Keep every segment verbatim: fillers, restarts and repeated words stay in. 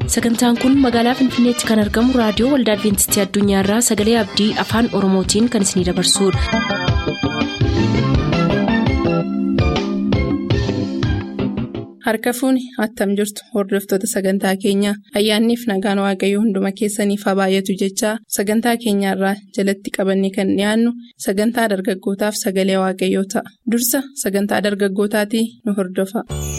Sagantaan kun magaalaa Finfinneetti kan argamu raadiyoo Waldaa Adwiintistii Addunyaarraa Sagalee Abdii Afaan Oromootiin kan isinidabarsudha. Harka fuuni attam jirtu hordoftoota sagantaa keenyaa ayyaanniif nagaan waaqayyoo hunduma keessaniif haa baay'atu jechaa sagantaa keenyarraa jalatti qabannee kan dhiyaannu sagantaa dargaggootaaf sagalee waaqayyoo ta'a. Dursa sagantaa dargaggootaatii nu hordofa.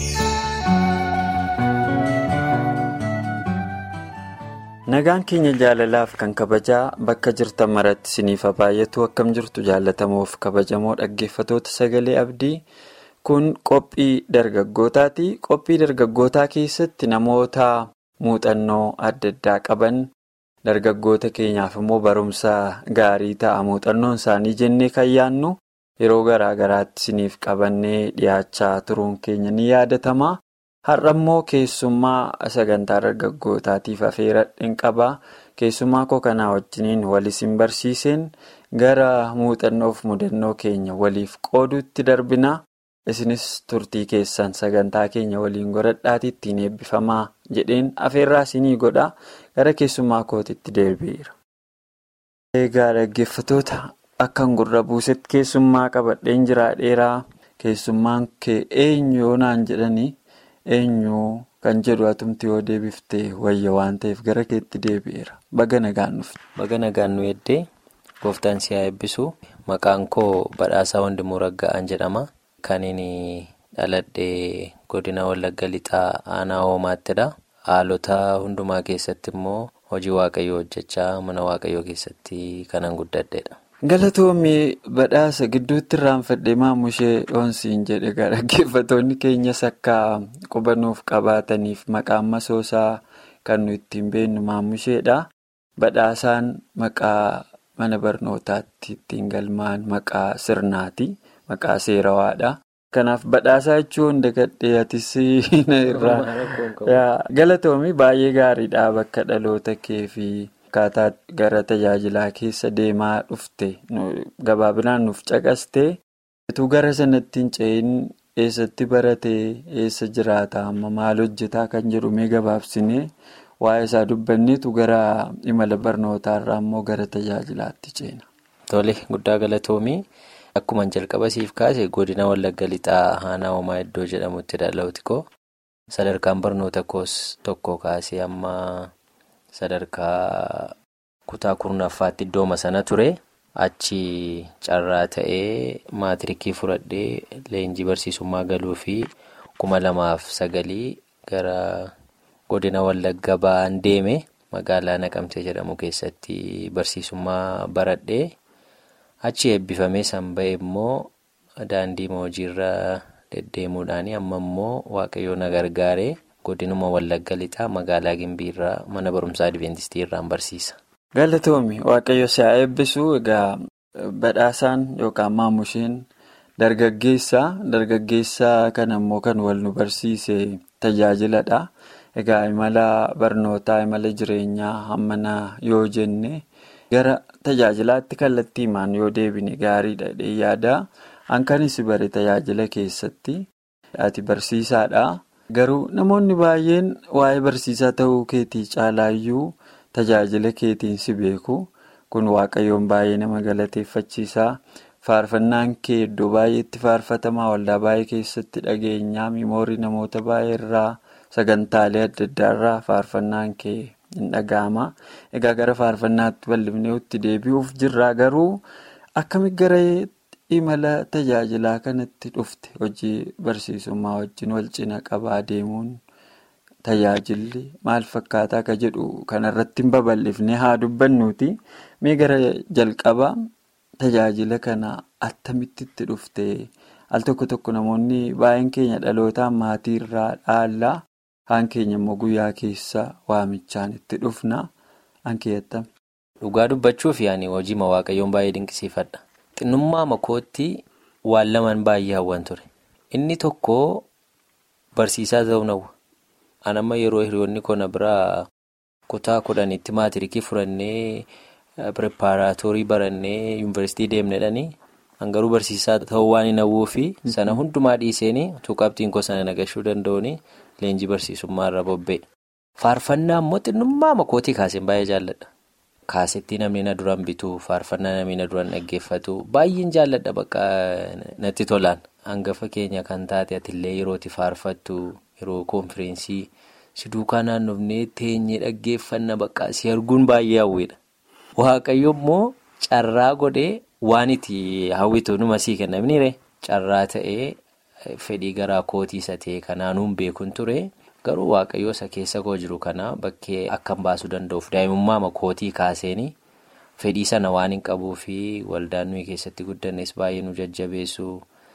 Nagaan keenya jaalalaaf kan kabajaa bakka jirtan maratti isiniif haa baay'atu akkam jirtu jaallatamoof kabajamoo dhaggeeffatoota sagalee abdii. Kun qophii dargaggootaati. Qophii dargaggootaa keessatti namoota muuxannoo adda addaa qaban dargaggoota keenyaaf immoo barumsa gaarii ta'a muuxannoon isaanii jennee kan yaadnu yeroo garaa garaatti isiniif qabannee dhiyaachaa turuun keenya ni yaadatama. Har'a immoo keessummaa sagantaa dargaggootaatiif affeeradheen qaba. Keessummaa koo kanaa wajjiniin wal isin barsiiseen gara muuxannoof mudannoo keenya waliif qooduutti darbina. Isinis turtii keessan sagantaa keenya waliin godhadhaatii ittiin eebbifamaa jedheen affeerraa isinii godha gara keessummaa kootitti deebi'eera. Egaa dhaggeeffatoota akkan gurra buusetti keessummaa qabadheen jiraadheeraa keessummaan kee eenyu yoo naan jedhanii eenyu kan jedhu atumti yoo deebiftee wayya waan ta'eef gara keetti deebi'eera. Baga nagaan nuuf. Baga nagaan nu eddee gooftaan si haa eebbisu. Maqaan koo Badhaasaa Wandimuu Ragga'aan jedhama. Kan inni dhaladhee godina Wallagga Lixaa aanaa Hoomaattidha. Haalota hundumaa keessatti immoo hojii waaqayyoo hojjechaa mana waaqayyoo keessatti kanan guddadheedha. Galatoomii badhaasa gidduutti irraanfadhee maamushee dhoonsiin jedhe dhaggeeffatoonni keenyas akka qubannuuf qabaataniif maqaan masoosaa kan nu ittiin beennu maamusheedha. Badhaasaan maqaa mana barnootaatti ittiin galmaan maqaa sirnaati. Maqaa seerawaadha. Kanaaf badhaasaa jechuun dagadhee atis irraa galatoomii baay'ee gaariidha bakka dhaloota kee fi akkaataa gara tajaajilaa keessa deemaa dhufte gabaabinaan nuuf caqaste utuu gara sanatti hin ce'in eessatti baratee eessa jiraata amma maal hojjetaa kan jedhu mee gabaabsinee waa'ee isaa dubbanneetu gara imala barnootaarraa immoo gara tajaajilaatti ceena. Tole guddaa galatoomii. Akkuma jalqaba siif kaase godina Wallagga Lixaa aanaa Hoomaa iddoo jedhamutti dhalootii koo sadarkaan barnoota koos tokko kaasee amma sadarkaa kutaa kurnaffaatti iddooma sana ture achi carraa ta'ee maatirikii fudhadhee leenjii barsiisummaa galuu fi kuma lamaaf sagalii gara godina Wallagga ba'aan deeme magaalaa Naqamtee jedhamu keessatti barsiisummaa baradhee. Achi eebbifamee sanba'e immoo daandii hojiirra deddeemuudhaan amma immoo waaqayyoo na gargaaree godinuma Wallagga Lixaa magaalaa Gimbiirraa mana barumsaa Adwiintistii irraan barsiisa. Galatoomi waaqayyo si haa eebbisu. Egaa badhaasaan yookaan maamusheen dargaggeessaa dargaggeessaa kana immoo kan wal nu barsiise tajaajiladha. Egaa imala barnootaa imala jireenyaa hammana yoo jenne. Gara tajaajilaatti kallattii himaan yoo deebine gaariidha yaada. Hankanis bare tajaajila keessatti ati barsiisaadha. Garuu namoonni baay'een waa'ee barsiisaa ta'uu keetii caalaayyuu tajaajila keetiin si beeku. Kun waaqayyoon baay'ee nama galateeffachiisa. Faarfannaan kee iddoo baay'eetti faarfatamaa waldaa baay'ee keessatti dhageenyaa miimoorii namoota baay'ee irraa sagantaalee adda addaarraa faarfannaan kee. Hin dhaga'ama. Egaa gara faarfannaatti bal'ifneetti deebi'uuf jirra garuu akkamitti gara imala tajaajilaa kanatti dhufte hojii barsiisummaa wajjin wal cina qabaa deemuun tajaajilli maal fakkaataa akka jedhu kanarratti hin babal'ifne haa dubbannuuti. Mee gara jalqaba tajaajila kana attamitti itti dhufte al tokko tokko namoonni baay'een keenya dhalootaan maatii irraa dhaallaa. Haan keenya immoo guyyaa keessa waamichaan itti dhufna. Hankeettame. Dhugaa dubbachuuf yaani hojii waaqayyoon baay'ee dinqisiifadha. Xinnummaa makootti waan lamaan baay'ee hawwan ture. Inni tokko barsiisaa ta'uu nawwa. An amma yeroo hiriyoonni kona biraa kutaa kudhanitti maatirikii furannee pireeparaatoorii barannee yuunivarsiitii deemnedhanii hangaruu barsiisaa ta'uu waan hin hawwuufi sana hundumaa dhiiseenii tuqaabtiin koo sana nagashuu danda'uuni. Leenjii barsiisummaa irra bobba'e. Faarfannaa immoo xinnummaa makootii kaaseen baay'ee jaalladha. Kaasettii namni na duraan bitu, faarfannaa namni na duraan dhaggeeffatu baay'een jaalladha bakka natti tolaan. Hangafa keenya kan taate atillee yerootti faarfattu yeroo konfiraansii si duukaa naannofnee teenyee dhaggeeffanna bakka si arguun baay'ee hawwiidha. Waaqayyo immoo carraa godhee waan itti hawwitu numa sii kennamniire carraa ta'ee fedhii garaa kootii isa ta'e kanaanuun beekuun ture. Garuu waaqayyo isa keessa koo jiru kana bakkee akkam baasuu danda'uuf daa'imummaa makootii kaaseenii fedhii sana waan hin qabuu fi waldaan nuyi keessatti guddannes baay'ee nu jajjabeessu.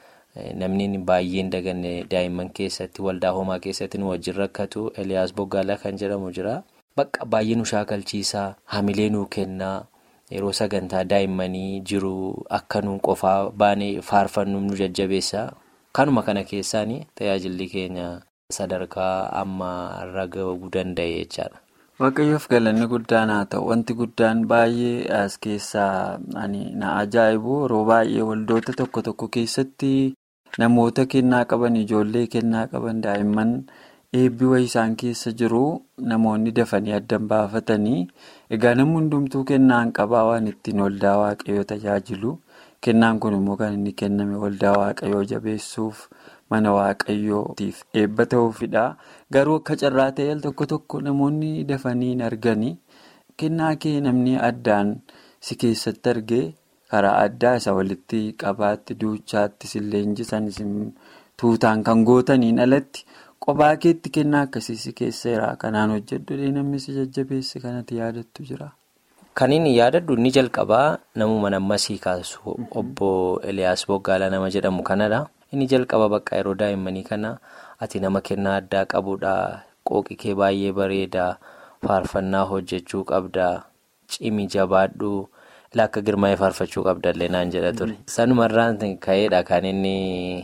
Namni baay'een daganne daa'imman keessatti waldaa homaa keessatti nu wajjin rakkatu Eliyaas Boggaalaa kan jedhamu jira. Bakka baay'ee nu shaakalchiisaa hamilee nuu kennaa yeroo sagantaa daa'immanii jiru akka nuun qofaa baanee faarfannu nu jajjabeessaa. Kanuma kana keessaanii tajaajilli keenya sadarkaa amma irra gahuu danda'e jechaadha. Waaqayyoof galanni guddaan haa ta'u wanti guddaan baay'ee as keessaa ani na ajaa'ibu yeroo baay'ee waldoota tokko tokko keessatti namoota kennaa qaban ijoollee kennaa qaban daa'imman eebbi wayii isaan keessa jiru namoonni dafanii addan baafatanii egaa namni hundumtuu kennaan qabaa waan ittiin waldaa waaqayyoo tajaajilu kennaan kun immoo kan inni kenname waldaa waaqayyoo jabeessuuf mana waaqayyootiif eebba ta'uufidha. Garuu akka carraa ta'e tokko tokko namoonni dafanii hin arganii kennaa kee namni addaan si keessatti argee karaa addaa isa walitti qabaatti duuchaatti silleenjisan tuutaan kan gootaniin alatti qophaa keetti kennaa akkasii si keesseera kanaan hojjedhu namni si jajjabeesse kanatti yaadattu jira. Kan inni yaadadhu ni jalqabaa namuma nammasii kaasu obbo Eliyaas Boggaalaa nama jedhamu kanadha. Inni jalqaba bakka yeroo daa'immanii kana ati nama kennaa addaa qabudha. Qooqi kee baay'ee bareeda. Faarfannaa hojjechuu qabda. Cimi jabaadhu. Akka girmaa'ee faarfachuu qabdallee naan jedha ture. Sanumarraan ka'eedha kan inni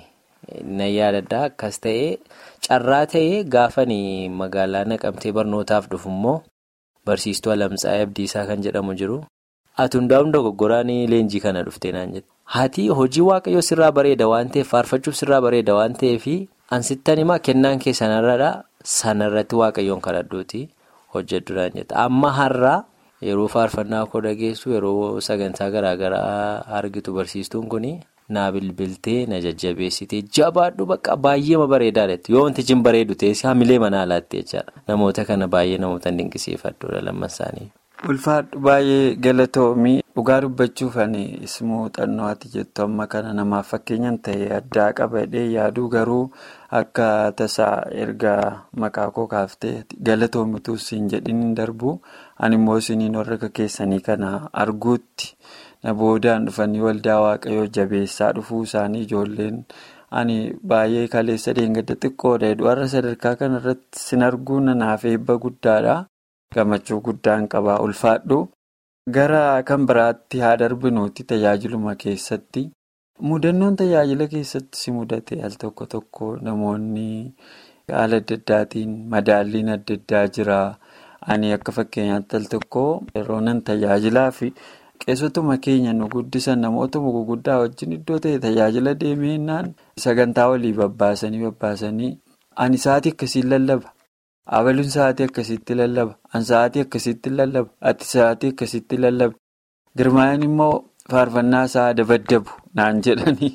na yaadadha. Akkas ta'ee carraa ta'ee gaafanii magaalaa Naqamtee barnootaaf dhufu immoo barsiistuu Alamtsaayee Abdiisaa kan jedhamu jiru. Ati hundaa'uun dogoggoraan leenjii kana dhuftee naan jedhe. Haati hojii waaqayyoo sirraa bareeda waan ta'eef faarfachuuf sirraa bareeda waan ta'eef ansittan himaa kennaan kee sanarradha sanarratti waaqayyoon kadhadhuuti hojjedhu naan jedhe. Amma har'aa yeroo faarfannaa koo dhageessu yeroo sagantaa garaagaraa argitu barsiistuun kun naa bilbiltee na jajjabeessitee jabaadhu bakka baay'ee bareedaadha yoo wanti jin bareedu ta'es hamilee manaa laatti jechaadha. Namoota kana baay'ee namoota dinqisiifadhuudha lamman isaanii. Ulfaadhu baay'ee galatoomii dhugaa dubbachuuf ani ismoo xannooti jettu amma kana namaaf fakkeenyan ta'e addaa qabadhee yaaduu garuu akka tasaa erga maqaa koo kaaftee galatoomituu siin jedhin hin darbu ani immoo isiniin warra keessanii kana arguutti na boodaan dhufanii waldaa waaqayyoo jabeessaa dhufuu isaanii ijoolleen ani baay'ee kaleessa deengadda xiqqoodha warra sadarkaa kanarratti sin arguu nanaaf eebba guddaadha. Gammachuu guddaan qabaa ulfaadhu gara kan biraatti haa darbinuuti tajaajiluma keessatti mudannoon tajaajila keessatti si mudate al tokko tokko namoonni haala adda addaatiin madaalliin adda addaa jira. Ani akka fakkeenyaatti al tokko yeroo nan tajaajilaa fi qeessotuma keenya nu guddisan namootuma guguddaa wajjin iddoo ta'e tajaajila deemeenaan sagantaa walii babbaasanii babbaasanii ani sa'aatii akkasiin lallaba. Abaluun sa'aatii akkasitti lallaba. An sa'aatii akkasitti lallaba. Ati sa'aatii akkasitti lallaba. Girmaa'een immoo faarfannaa isaa dabaddabu naan jedhanii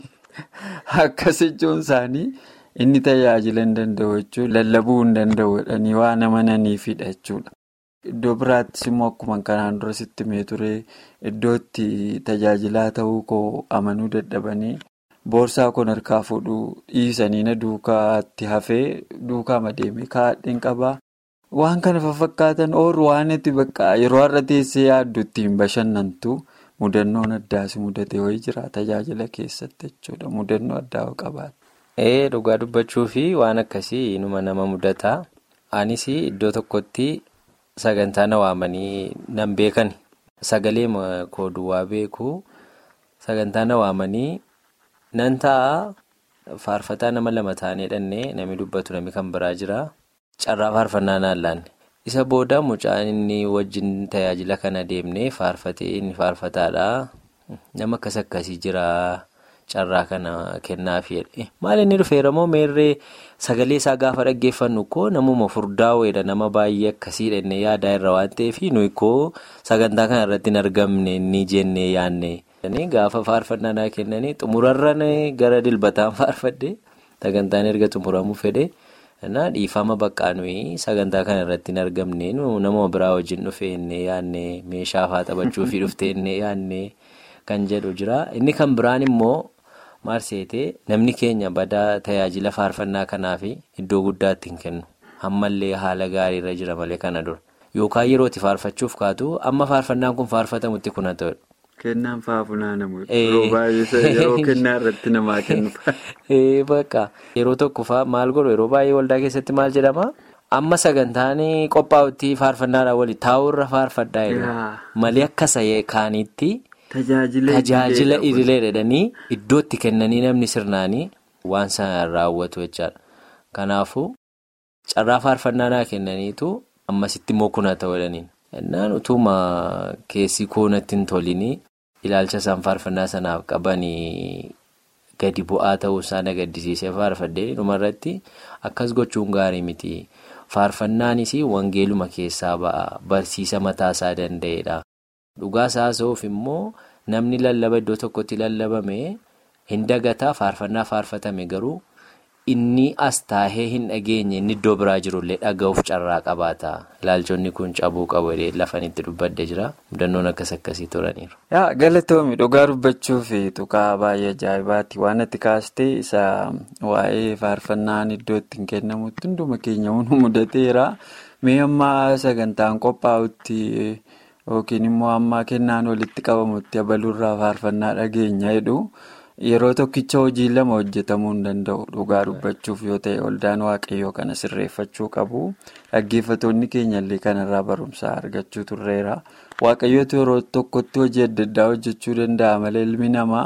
akkas jechuun isaanii inni tajaajila hin danda'u jechuudha. Lallabuu hin danda'u jedhanii waan amananiifidha jechuudha. Iddoo biraattis immoo akkuma kanaan dura sitti mee ture iddootti tajaajilaa ta'uu koo amanuu dadhabanii. Boorsaa kun harkaa fuudhuu dhiisanii na duukaatti hafee duukaa madeemee kaadhiin qabaa. Waan kana fakkaatan oolu waan itti bakka yeroo har'a teessee yaaddu ittiin bashannantu mudannoon addaa si mudate wayii jira tajaajila keessatti jechuudha. Mudannoo addaa qabaata. Ee dhugaa dubbachuu fi waan akkasii inuma nama mudata. Anis iddoo tokkotti sagantaa na waamanii nan beekan. Sagalee koo duwwaa beeku sagantaa na waamanii. Nan ta'a faarfataa nama lama taanee dhannee namni dubbatu namni kan biraa jira. Carraa faarfannaa naan laanne. Isa booda mucaan inni wajjin tajaajila kana deemnee faarfatee inni faarfataadha. Nama akkas akkasii jira carraa kana kennaafii maal inni dhufeera moo meerree sagalee isaa gaafa dhaggeeffannu koo namuma furdaa'eedha nama baay'ee akkasiidha inni yaadaa irra waan ta'eef nuyi koo sagantaa kana irratti hin argamne ni jennee yaadne. Gaafa faarfannaa naa kennanii xumurarra gara dilbataan faarfadde sagantaan erga xumuramuu fedhe dhiifama baqqaa nuyi sagantaa kana irratti hin argamne nama biraa wajjin dhufee inni yaadne meeshaa fa'aa taphachuufii dhuftee inni yaadne kan jedhu jira. Inni kan biraan immoo maal seetee namni keenya badaa tajaajila faarfannaa kanaaf iddoo guddaatti hin kennu ammallee haala gaariirra jira malee kana dura yookaan yerootti faarfachuuf kaatu amma faarfannaan kun faarfatamutti kuna ta'udha. Kennaan fa'aa funaanamu yeroo baay'ee yeroo kennaa irratti namaa kennu. Bakka yeroo tokko fa'aa maal godhu yeroo baay'ee waldaa keessatti maal jedhama amma sagantaan qophaa'utti faarfannaadhaan waliin taa'urra faarfaddaa jedhama malee akka kaaniitti tajaajila idilee jedhanii iddootti kennanii namni sirnaanii waan sana raawwatu jechaadha. Kanaafuu carraa faarfannaa naa kennaniitu ammasitti immoo kuna ta'uu jedhaniin. Innaan utuma keessi koonatti hin tolinii ilaalcha isaan faarfannaa sanaaf qabanii gadi bu'aa ta'uu isaan agaddisiisee faarfaddee dhumarratti akkas gochuun gaarii miti. Faarfannaanis wangeeluma keessaa ba'a barsiisa mataa isaa danda'edha. Dhugaa isaasuuf immoo namni lallaba iddoo tokkotti lallabame hin dagataa faarfannaa faarfatame garuu inni as taahee hin dhageenye inni iddoo biraa jirullee dhaga'uuf carraa qabaata. Ilaalchonni kun cabuu qabu lafan itti dubbadde jira. Mudannoon akkas akkasii turaniiru. Yaa galatoomi dhugaa dubbachuuf tuqaa baay'ee ajaa'ibaati waan itti kaastee isa waa'ee faarfannaan iddoo itti hin kennamutti hunduma keenya hunda mudateera. Mee ammaa sagantaan qophaa'utti yookiin immoo ammaa kennaan walitti qabamutti abaluurraa faarfannaa dhageenya jedhu. Yeroo tokkicha hojii lama hojjetamuu hin danda'u dhugaa dubbachuuf yoo ta'e waldaan waaqayyoo kana sirreeffachuu qabu dhaggeeffattoonni keenyallee kanarraa barumsa argachuu turreera. Waaqayyootu yeroo tokkotti hojii adda addaa hojjechuu danda'a malee ilmi namaa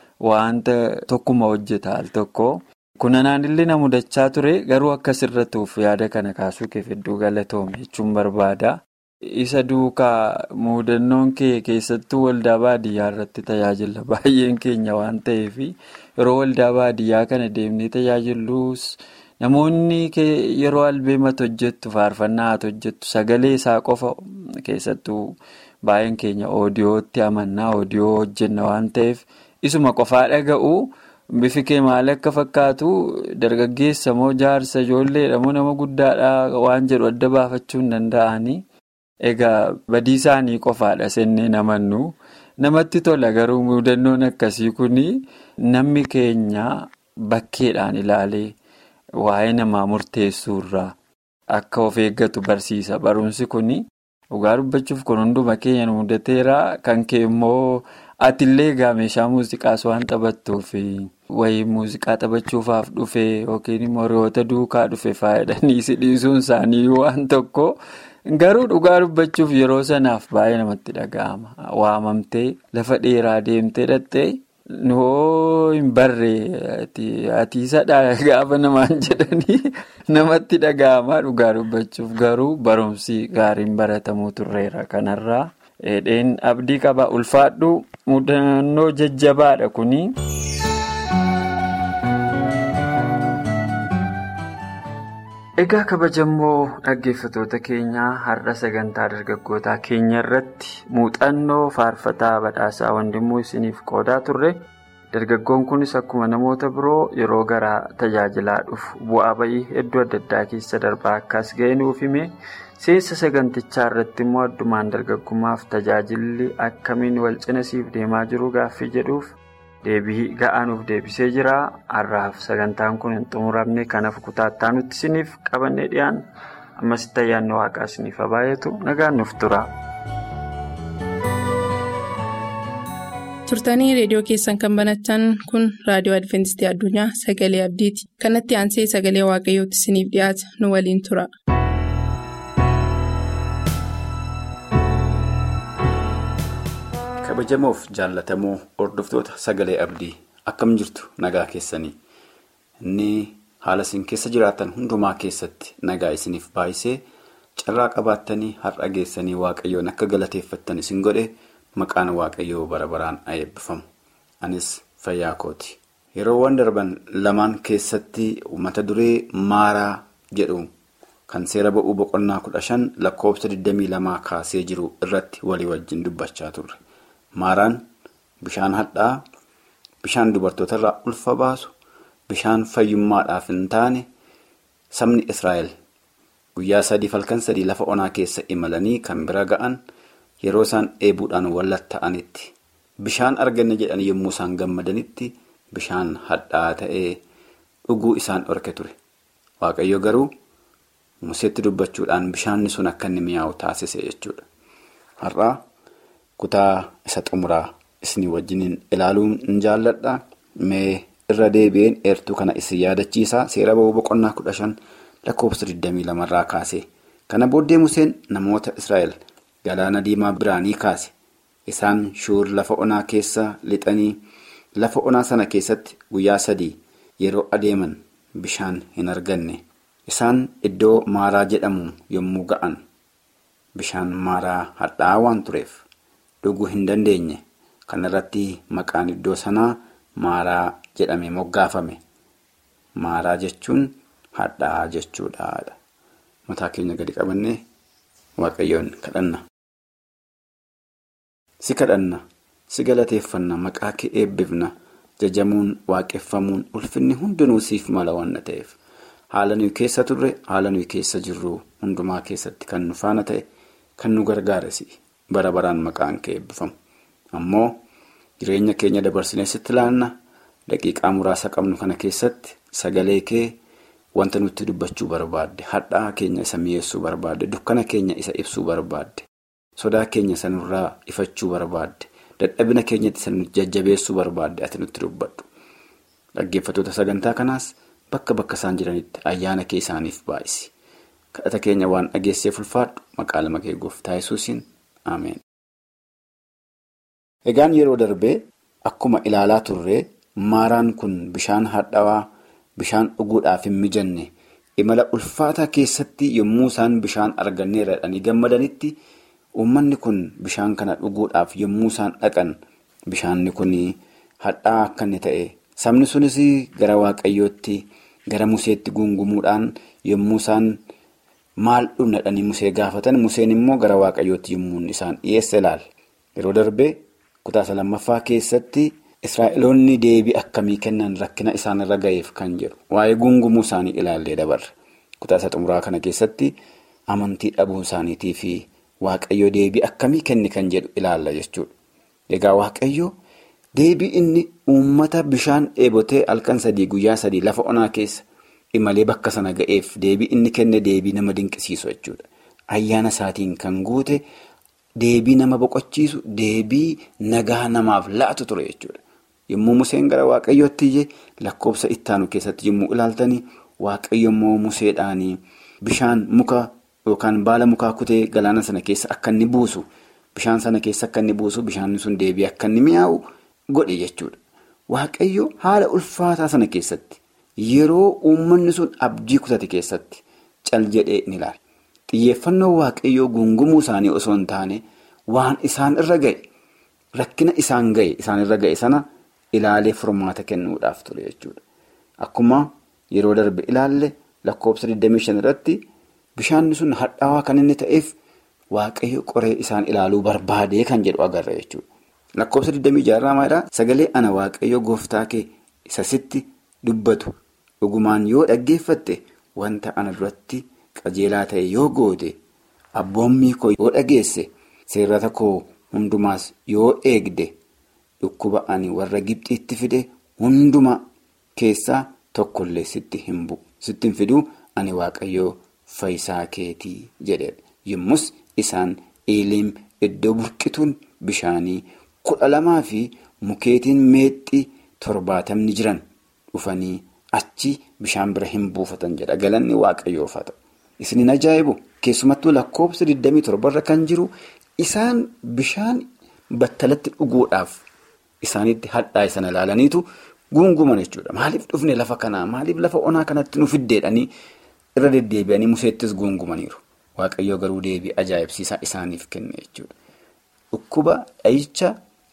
wanta tokkuma hojjeta al tokko. Kunanaan illee na mudachaa ture garuu akka sirratuuf yaada kana kaasuu keef hedduu galatoome jechuun barbaada. Isa duukaa muudannoon kee keessattuu waldaa baadiyyaa irratti tajaajila baay'een keenya waan ta'eef yeroo waldaa baadiyyaa kana deemnee tajaajillus namoonni yeroo albeemata hojjettu faarfannaa haa hojjettu sagalee isaa qofa keessattuu baay'een keenya oodiyootti amannaa oodiyoo hojjenna waan ta'eef isuma qofaa dhaga'u bifi kee maal akka fakkaatu dargaggeessa moo jaarsa ijoolleedha moo nama guddaadha waan jedhu adda baafachuu hin danda'anii. Egaa badii isaanii qofaadha sennee namannu namatti tola garuu muudannoon akkasii kuni namni keenya bakkeedhaan ilaalee waa'ee namaa murteessuurraa akka of eeggatu barsiisa barumsi kuni dhugaa dubbachuuf kun hunduma keenya mudateera kan kee immoo atillee egaa meeshaa muuziqaas waan taphattuuf wayii muuziqaa taphachuufaaf dhufe yookiin immoo re'oota duukaa dhufe faayidanii si dhiisuun isaanii waan tokko. Garuu dhugaa dubbachuuf yeroo sanaaf baay'ee namatti dhaga'ama. Waamamtee lafa dheeraa deemtee dhattee noo hin barree ati sadhaa gaafa namaan jedhanii namatti dhaga'ama dhugaa dubbachuuf garuu barumsi gaariin baratamuu turreera kanarraa. Dheedheen abdii qaba ulfaadhu mudannoo jajjabaadha kuni. Egaa kabajamoo dhaggeeffattoota keenyaa har'a sagantaa dargaggootaa keenya irratti muuxannoo faarfataa badhaasaa wandimmoo isiniif qoodaa turre dargaggoon kunis akkuma namoota biroo yeroo gara tajaajilaa dhufu bu'aa bayii hedduu adda addaa keessa darbaa akkas ga'e nuuf hime seensa sagantichaa irratti immoo addumaan dargaggummaaf tajaajilli akkamiin wal cina siif deemaa jiru gaaffii jedhuuf. Deebii ga'aanuuf deebisee jira har'aaf sagantaan kun hin xumuramne kanaaf kutaattaa nutti isiniif qabannee dhiyaan ammasitti ayyaanni waaqaa isiniif baay'atu nagaan nuuf tura. Turtanii reediyoo keessan kan banatan kun raadiyoo Adventistii Addunyaa Sagalee Abdiiti. Kanatti aansee sagalee waaqayyootti isiniif dhiyaata nu waliin tura. Kabajamoof jaallatamoo hordoftoota sagalee abdii akkam jirtu nagaa keessanii inni haala isin keessa jiraatan hundumaa keessatti nagaa isiniif baay'isee carraa qabaattanii har'a geessanii waaqayyoon akka galateeffattan isin godhe maqaan waaqayyoo bara baraan haa eebbifamu. Anis fayyaa kooti. Yeroowwan darban lamaan keessatti mata duree maaraa jedhu kan seera ba'uu boqonnaa kudha shan lakkoofsa digdamii lamaa kaasee jiru irratti walii wajjin dubbachaa turre. Maaraan bishaan hadhaa, bishaan dubartootarraa ulfa baasu, bishaan fayyummaadhaaf hin taane sabni Israa'el guyyaa sadii halkan sadii lafa onaa keessa imalanii kan bira ga'an yeroo isaan dheebuudhaan wallatta'anitti bishaan arganne jedhanii yommuu isaan gammadanitti bishaan hadhaa ta'ee dhuguu isaan dhorke ture. Waaqayyo garuu Museetti dubbachuudhaan bishaanni sun akka inni mi'aawu taasise jechuudha. Har'aa kutaa isa xumuraa isinii wajjiniin ilaaluun hin jaalladha. Mee irra deebi'een eertuu kana isin yaadachiisaa. Seera ba'uu boqonnaa kudha shan lakkoofsa digdamii lamarraa kaase. Kana booddee Museen namoota Israa'el galaana diimaa biraanii kaase. Isaan Shuur lafa onaa keessa lixanii lafa onaa sana keessatti guyyaa sadii yeroo adeeman bishaan hin arganne. Isaan iddoo maaraa jedhamu yommuu ga'an bishaan maaraa hadhaa'aa waan tureef dhuguu hin dandeenye. Kana irratti maqaan iddoo sanaa maaraa jedhamee moggaafame. Maaraa jechuun hadhaa'aa jechuudha. Mataa keenya gadi qabannee Waaqayyoon kadhanna. Si kadhanna, si galateeffanna, maqaa kee eebbifna, jajamuun, waaqeffamuun, ulfinni hundinuu siif mala waan ta'eef. Haala nuyi keessa turre, haala nuyi keessa jirru hundumaa keessatti kan nu faana ta'e, kan nu gargaaresi bara baraan maqaan kee eebbifamu. Ammoo jireenya keenya dabarsinee sitti ilaanna. Daqiiqaa muraasa qabnu kana keessatti sagalee kee wanta nutti dubbachuu barbaadde, hadhaa keenya isa mi'eessuu barbaadde, dukkana keenya isa ibsuu barbaadde, sodaa keenya sanurraa ifachuu barbaadde, dadhabina keenyatti isa nuti jajjabeessuu barbaadde ati nutti dubbadhu. Dhaggeeffattoota sagantaa kanaas bakka bakka isaan jiranitti ayyaana kee isaaniif baay'isi. Kadhata keenya waan dhageesseef ulfaadhu maqaa lama kee Gooftaa Yesuusiin. Ameen. Egaan yeroo darbee akkuma ilaalaa turree maaraan kun bishaan hadhaawaa, bishaan dhuguudhaaf hin mijanne, imala ulfaataa keessatti yommuu isaan bishaan arganneera jedhanii gammadanitti uummanni kun bishaan kana dhuguudhaaf yommuu isaan dhaqan bishaanni kun hadhaa'aa akka inni ta'e. Sabni sunis gara Waaqayyootti, gara Museetti guungumuudhaan yommuu isaan maal dhumna jedhanii Musee gaafatan, Museen immoo gara Waaqayyootti yommuu isaan dhiyeesse ilaala. Yeroo darbee kutaa lammaffaa keessatti Israa'eloonni deebii akkamii kennan rakkina isaan irra ga'eef kan jedhu waa'ee guungumuu isaanii ilaallee dabarre. Kutaa isa xumuraa kana keessatti amantii dhabuu isaaniitii fi Waaqayyo deebii akkamii kenni kan jedhu ilaalla jechuudha. Egaa Waaqayyo deebii inni uummata bishaan dheebotee halkan sadii guyyaa sadii lafa onaa keessa imalee bakka sana ga'eef deebii inni kenne deebii nama dinqisiisu jechuudha. Ayyaana isaatiin kan guute deebii nama boqochiisu, deebii nagaa namaaf laatu ture jechuudha. Yommuu Museen gara Waaqayyootti iyye lakkoofsa ittaanu keessatti yommuu ilaaltanii Waaqayyo immoo Museedhaanii bishaan muka yookaan baala mukaa kutee galaana sana keessa akka inni buusu, bishaan sana keessa akka inni buusu, bishaan sun deebii akka inni mi'aawu godhe jechuudha. Waaqayyo haala ulfaataa sana keessatti yeroo uummanni sun abdii kutate keessatti cal jedhee ni ilaala. Xiyyeeffannoo Waaqayyoo guungumuu isaanii osoo hin taane waan isaan irra ga'e, rakkina isaan ga'e isaan irra ga'e sana ilaalee furmaata kennuudhaaf ture jechuudha. Akkuma yeroo darbe ilaalle lakkoofsa digdamii shan irratti bishaanni sun hadhaawaa kan inni ta'eef Waaqayyo qoree isaan ilaaluu barbaadee kan jedhu agarra jechuudha. Lakkoofsa digdamii jaha irraa sagalee ana Waaqayyo gooftaa kee isa sitti dubbatu dhugumaan yoo dhaggeeffatte wanta ana duratti qajeelaa ta'e yoo goote abboommii koo yoo dhageesse seerrata koo hundumaas yoo eegde dhukkuba ani warra Gibxiitti fide hunduma keessaa tokkollee sitti hin bu'u. Sitti hin fiduu ani Waaqayyo fayyisaa keetii jedhedha. Yommus isaan Eeliim iddoo burqituun bishaanii kudha lamaa fi mukeetiin meexxii torbaatamni jiran dhufanii achi bishaan bira hin buufatan jedha. Galanni Waaqayyoof haa ta'u. Isiniin ajaa'ibu keessumattuu lakkoofsa digdamii torbarra kan jiru isaan bishaan battalatti dhuguudhaaf isaanitti hadhaa'e sana ilaalaniitu guunguman jechuudha. Maaliif dhufne lafa kanaa? Maaliif lafa onaa kanatti nu fiddeedhanii irra deddeebi'anii Museettis guungumaniiru. Waaqayyo garuu deebii ajaa'ibsiisaa isaaniif kenne jechuudha. Dhukkuba dhahicha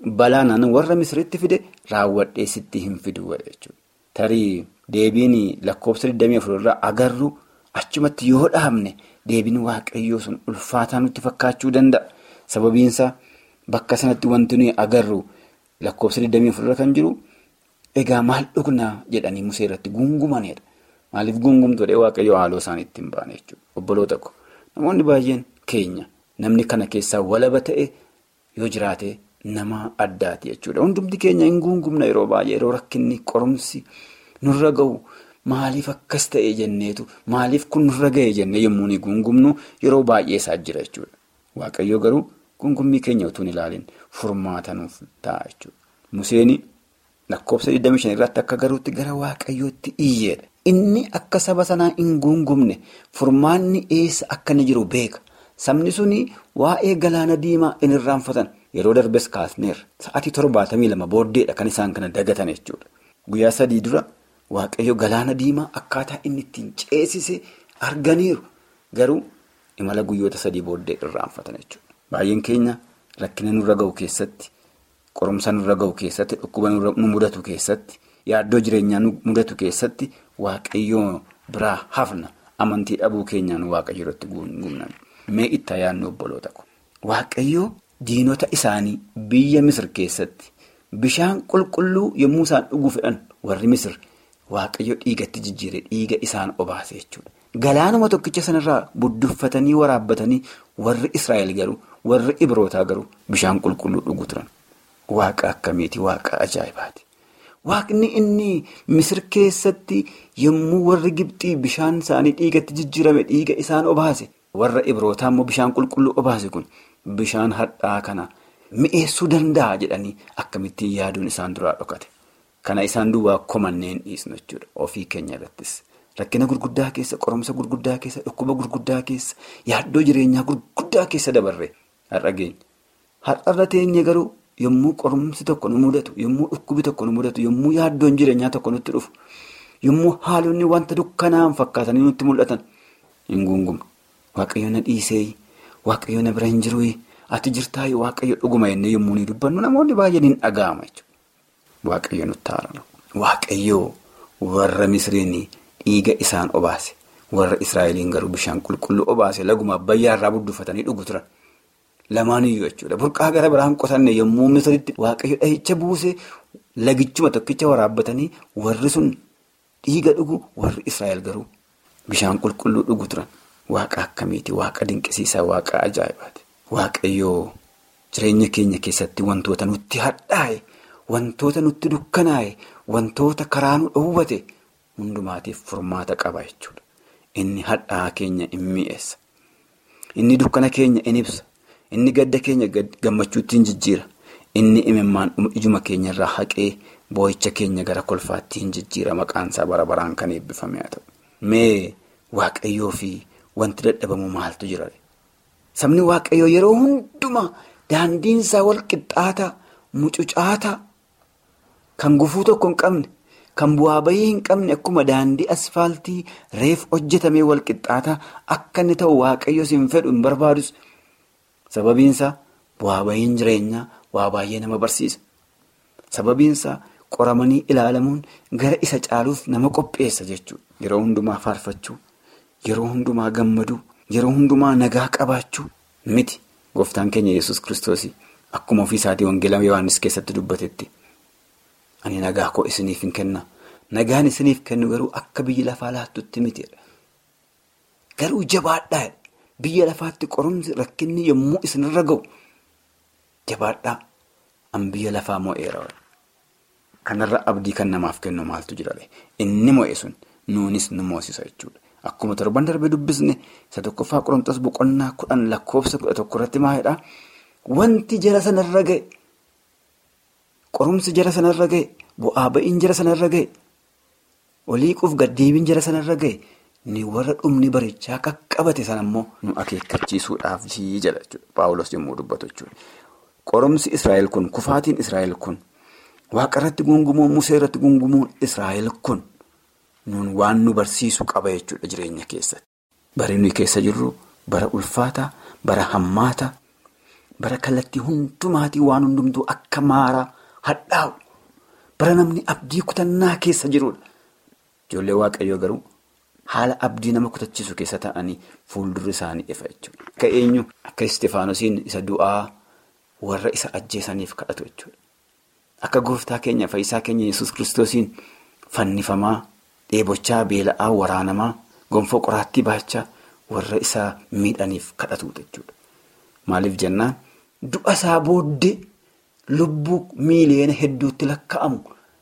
Balaanaan warra Misiritti fide raawwadhee sitti hin fidu jechuudha. Tarii deebiin lakkoofsa digdamii afur irraa agarru achumatti yoo dhaabne deebiin waaqayyoo sun ulfaataa nutti fakkaachuu danda'a. Sababiinsa bakka sanatti wanti nuyi agarru lakkoofsa digdamii afur irra kan jiru egaa maal dhugnaa jedhanii Musee irratti guungumanidha. Maaliif guungumtoodhee waaqayyoo haaloo isaanii ittiin baane jechuudha. Obboloota ko namoonni baay'een keenya namni kana keessaa walaba ta'e yoo jiraate nama addaati jechuudha. Hundumti keenya hin guungumna yeroo baay'ee yeroo rakkinni qorumsi nurra ga'u maaliif akkas ta'e jenneetu maaliif kun nurra ga'e jennee yommuu ni guungumnu yeroo baay'ee isaa jira jechuudha. Waaqayyoo garuu guungummii keenya utuu hin ilaalin furmaata nuuf ta'a jechuudha. Museen lakkoofsa digdamii shan irratti akka garuutti gara waaqayyootti iyyeedha. Inni akka saba sanaa hin guungumne furmaanni eessa akka inni jiru beeka. Sabni suni waa'ee galaana diimaa hin irraanfatan. Yeroo darbes kaasneerra. Sa'aatii torbaatamii lama booddeedha kan isaan kana dagatan jechuudha. Guyyaa sadii dura waaqayyo galaana diimaa akkaataa inni ittiin ceesise arganiiru. Garuu imala guyyoota sadii booddee irraanfatan jechuudha. Baay'een keenya rakkina nurra ga'u keessatti, qorumsa nurra ga'u keessatti, dhukkuba nu mudatu keessatti, yaaddoo jireenyaa nu mudatu keessatti waaqayyoo biraa hafna. Amantii dhabuu keenyaan waaqayyo irratti guungumna. Mee itti yaadnu obboloota ko. Waaqayyoo diinota isaanii biyya Misir keessatti bishaan qulqulluu yommuu isaan dhuguu fedhan warri Misir waaqayyo dhiigatti jijjiire dhiiga isaan obaase jechuudha. Galaanuma tokkicha sanarraa budduffatanii waraabbatanii warri Israa'el garuu warri Ibrootaa garuu bishaan qulqulluu dhuguu turan. Waaqa akkamiiti? Waaqa ajaa'ibaati. Waaqni inni Misir keessatti yommuu warri Gibxii bishaan isaanii dhiigatti jijjiirame dhiiga isaan obaase warra Ibrootaa immoo bishaan qulqulluu obaase kun bishaan hadhaa kana mi'eessuu danda'a jedhanii akkamittiin yaaduun isaan duraa dhokate. Kana isaan duwwaa komanneen dhiisnu jechuudha. Ofii keenya irrattis rakkina gurguddaa keessa, qorumsa gurguddaa keessa, dhukkuba gurguddaa keessa, yaaddoo jireenyaa gurguddaa keessa dabarre har'a geenya. Har'arra teenye garuu yommuu qorumsi tokko nu mudatu, yommuu dhukkubi tokko nu mudatu, yommuu yaaddoon jireenyaa tokko nutti dhufu, yommuu haalonni wanta dukkanaan fakkaatanii nutti mul'atan hin guungumne. Waaqayyo na dhiisee, waaqayyo na bira hin jiru, ati jirtaa waaqayyo dhuguma jennee yommuu ni dubbannu namoonni baay'een hin dhaga'ama jechuudha. Waaqayyo nutti haarana. Waaqayyo warra Misiriin dhiiga isaan obaase, warra Israa'eliin garuu bishaan qulqulluu obaase laguma abbayyaa irraa buddufatanii dhugu turan. Lamaaniyyuu jechuudha. Burqaa gara biraan qotanne yommuu Misiritti waaqayyo dhahicha buuse lagichuma tokkicha waraabbatanii warri sun dhiiga dhugu, warri Israa'el garuu bishaan qulqulluu dhugu turan. Waaqa akkamiiti? Waaqa dinqisiisaa, waaqa ajaa'ibaati. Waaqayyoo jireenya keenya keessatti wantoota nutti hadhaa'e, wantoota nutti dukkanaa'e, wantoota karaa nu dhowwate hundumaatiif furmaata qaba jechuudha. Inni hadhaa keenya in mi'eessa. Inni dukkana keenya in ibsa. Inni gadda keenya gammachuutti hin jijjiira. Inni imimmaan ijuma keenya irraa haqee boo'icha keenya gara kolfaatti hin jijjiira. Maqaan isaa bara baraan kan eebbifame haa ta'u. Mee waaqayyoo fi wanti dadhabamu maaltu jira? Sabni waaqayyoo yeroo hundumaa daandiinsaa wal qixxaata, mucucaata, kan gufuu tokko hin qabne, kan bu'aa bahii hin qabne akkuma daandii asfaaltii reef hojjetamee wal qixxaata akka inni ta'u waaqayyo sin fedhu hin barbaadus. Sababiinsaa bu'aa bahiin jireenyaa waa baay'ee nama barsiisa. Sababiinsaa qoramanii ilaalamuun gara isa caaluuf nama qopheessa jechuudha. Yeroo hundumaa faarfachuu, yeroo hundumaa gammaduu, yeroo hundumaa nagaa qabaachuu miti. Gooftaan keenya Yesuus Kiristoos akkuma ofii isaatii wangeela Yohaannis keessatti dubbatetti ani nagaa koo isiniif hin kenna. Nagaan isiniif kennu garuu akka biyya lafaa laattutti miti. Garuu jabaadhaa. Biyya lafaatti qorumsi rakkinni yommuu isinirra ga'u jabaadhaa. An biyya lafaa mo'eera. Kanarra abdii kan namaaf kennu maaltu jira? Inni mo'e sun nuunis nu moosisa jechuudha. Akkuma torban darbee dubbisne isa tokkoffaa Qorontos boqonnaa kudhan lakkoofsa kudha tokko irratti maalidhaa? Wanti jara sanarra ga'e, qorumsi jara sanarra ga'e, bu'aa ba'iin jara sanarra ga'e, oliiquuf gaddeebiin jara sanarra ga'e, ni warra dhumni barichaa qaqqabate sanammoo nu akeekkachiisuudhaaf jedha jechuudha. Paawulos yommuu dubbatu jechuudha. Qorumsi Israa'el kun, kufaatiin Israa'el kun, Waaqa irratti gungumuun, Musee irratti gungumuun Israa'el kun nuun waan nu barsiisu qaba jechuudha jireenya keessatti. Bari nuyi keessa jirru bara ulfaataa, bara hammaataa, bara kallattii hundumaatii waan hundumtuu akka maaraa hadhaa'u bara namni abdii kutannaa keessa jirudha. Ijoollee waaqayyoo garuu haala abdii nama kutachiisu keessa ta'anii fuuldurri isaanii ifa jechuudha. Akka eenyu akka Istifaanosiin isa du'aa warra isa ajjeesaniif kadhatu jechuudha. Akka gooftaa keenya fayyisaa keenya Yesuus Kiristoosiin fannifamaa, dheebochaa, beela'aa, waraanamaa, gonfoo qoraattii baachaa warra isaa miidhaniif kadhatu jechuudha. Maaliif jennaan du'a isaa booddee lubbuu miiliyoona hedduutti lakka'amu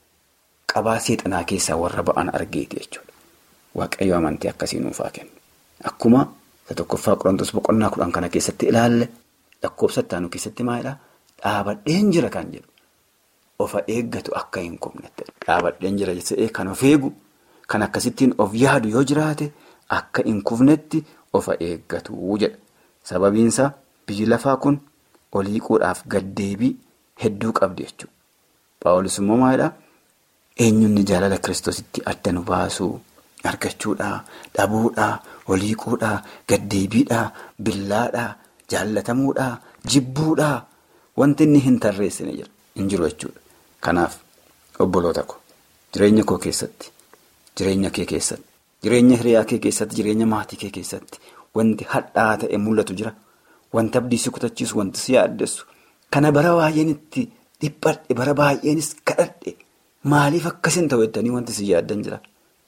qabaa seexanaa keessaa warra ba'an argeeti jechuudha. Waaqayyo amantii akkasii nuuf haa kennu. Akkuma tokkoffaa Qorontos boqonnaa kudhan kana keessatti ilaalle lakkoofsa ittaanu keessatti maalidhaa? Dhaabadheen jira kan jedhu. Ofa eeggatu akka hin kufnetti. Dhaabadheen jira jedhee kan of eegu kan akkasittiin of yaadu yoo jiraate akka hin kufnetti ofa eeggatu jedha. Sababiinsa biyyi lafaa kun oliiquudhaaf gaddeebii hedduu qabdi jechuudha. Paawulos immoo maalidhaa? Eenyuun jaalala Kiristoositti adda nu baasuu argachuudhaa, dhabuudhaa, oliiquudhaa, gaddeebiidhaa, billaadhaa, jaallatamuudhaa, jibbuudhaa wanti inni hin tarreessine jira hin jiru jechuudha. Kanaaf obboloota ko jireenya koo keessatti, jireenya kee keessatti, jireenya hiriyaa kee keessatti, jireenya maatii kee keessatti wanti hadhaa ta'e mul'atu jira. Wanti abdii si kutachiisu, wanti si yaaddessu kana bara baay'een itti dhiphadhe, bara baay'eenis kadhadhe maaliif akkasin ta'u jettanii wanti si yaaddan jira.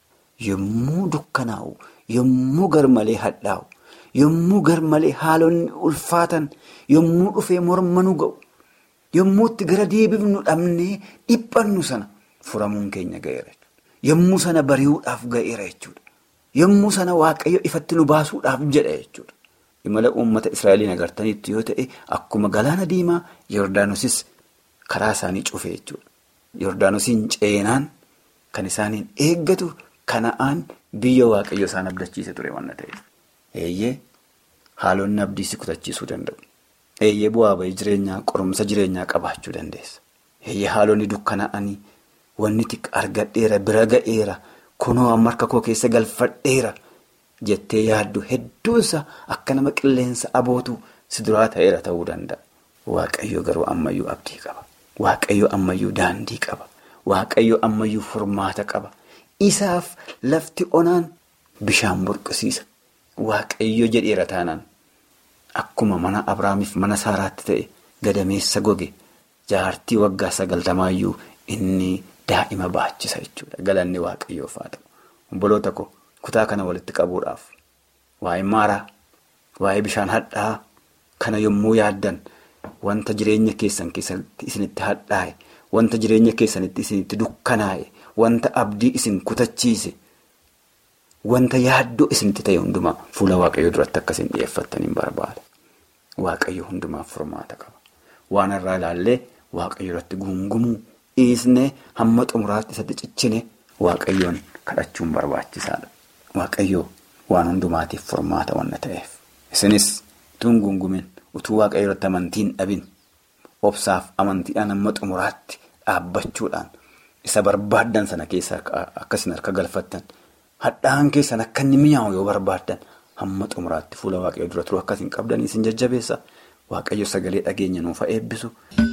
Yommuu dukkanaa'u, yommuu garmalee hadhaa'u, yommuu garmalee haalonni ulfaatan, yommuu dhufee morma nu ga'u, yommuu itti gara deebifnu dhabnee dhiphannu sana furamuun keenya ga'eera jechuudha. Yommuu sana bari'uudhaaf ga'eera jechuudha. Yommuu sana Waaqayyo ifatti nu baasuudhaaf jedha jechuudha. Imala uummata Israa'eliin agartaniitti yoo ta'e akkuma galaana diimaa Yordaanosis karaa isaanii cufe jechuudha. Yordaanosiin ceenaan kan isaaniin eeggatu Kana'aan biyya Waaqayyo isaan abdachiise ture waan ta'eef. Eeyyee haalonni abdii si kutachiisuu danda'u. Eeyyee bu'aa bahii jireenyaa, qorumsa jireenyaa qabaachuu dandeessa. Eeyyee haalonni dukkana'anii wanni xiqqaa argadheera, bira ga'eera, kunoo amma harka koo keessa galfadheera jettee yaaddu hedduunsa akka nama qilleensa abootu si duraa ta'eera ta'uu danda'a. Waaqayyo garuu ammayyuu abdii qaba. Waaqayyo ammayyuu daandii qaba. Waaqayyo ammayyuu furmaata qaba. Isaaf lafti onaan bishaan burqisiisa. Waaqayyo jedheera taanaan akkuma mana Abrahaamiif mana Saaraatti ta'e gadameessa goge jaartii waggaa sagaltamaayyuu inni daa'ima baachisa jechuudha. Galanni Waaqayyoof haa ta'u. Obboloota ko kutaa kana walitti qabuudhaaf waa'ee maaraa, waa'ee bishaan hadhaa kana yommuu yaaddan wanta jireenya keessan keessatti isinitti hadhaa'e, wanta jireenya keessanitti isinitti dukkanaa'e, wanta abdii isin kutachiise, wanta yaaddoo isinitti ta'e hundumaa fuula Waaqayyoo duratti akkasiin dhiyeeffattaniin barbaada. Waaqayyo hundumaaf furmaata qaba. Waan irraa ilaallee Waaqayyo irratti gungumuu dhiisnee hamma xumuraatti isatti cichine Waaqayyoon kadhachuun barbaachisaadha. Waaqayyo waan hundumaatiif furmaata waan ta'eef. Isinis utuu gungumin utuu Waaqayyo irratti amantiin dhabin obsaaf amantiidhaan hamma xumuraatti dhaabbachuudhaan isa barbaaddan sana keessa akkasin harka galfattan hadhaan keessan akka inni mi'aawu yoo barbaaddan hamma xumuraatti fuula Waaqayyo dura turuu akkasiin qabdanii isin jajjabeessa. Waaqayyo sagalee dhageenya nuuf haa eebbisu.